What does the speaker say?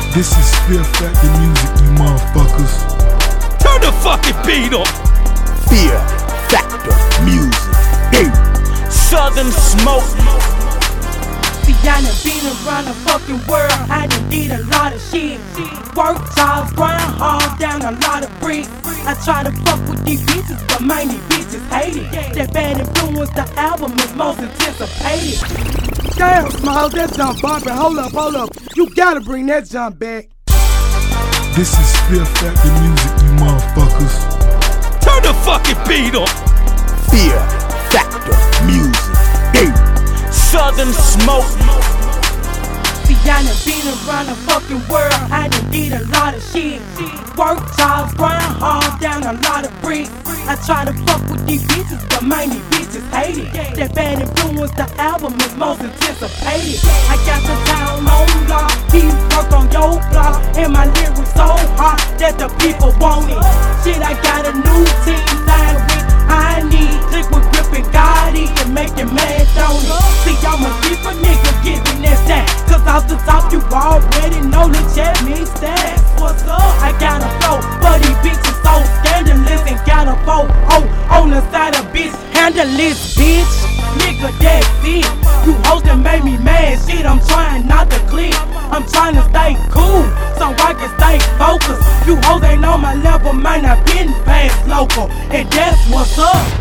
This is Fear Factor music, you motherfuckers. Turn the fucking beat up. Fear Factor music. Hey. Southern Smoke. See, I done been around the fucking world. I done did a lot of shit. Work jobs, grind hard, down a lot of bricks. I try to fuck with these bitches, but mainly bitches hate it. That Bad Influence, the album is most anticipated. Damn, Smiles, that jump bumping. Hold up. You gotta bring that jump back. This is Fear Factor music, you motherfuckers. Turn the fucking beat up. Fear Factor music. Hey. Southern Smoke. See, I done been around the fucking world. I done did a lot of shit. Work jobs, grind hard, down a lot of bricks. I try to fuck with these bitches, but mainly bitches hate it. That Bad Influence, the album is most anticipated. I got the town on lock, keep work on your block, and my lyrics so hot that the people want it. Shit, I got a new team line with I need liquid grip and Gotti and make it mad, don't it? See, I'm a different nigga giving this that. Cause off the top you already know the chat means that. What's up? I got a flow, but these bitches so scandalous and got a boat on the side of bitch. Handle this, bitch. Nigga, that's it. You hoes that made me mad, shit, I'm trying not to click. I'm trying to stay cool, so I can stay focused. You hoes ain't on my level, man, I been past local, and that's what's up.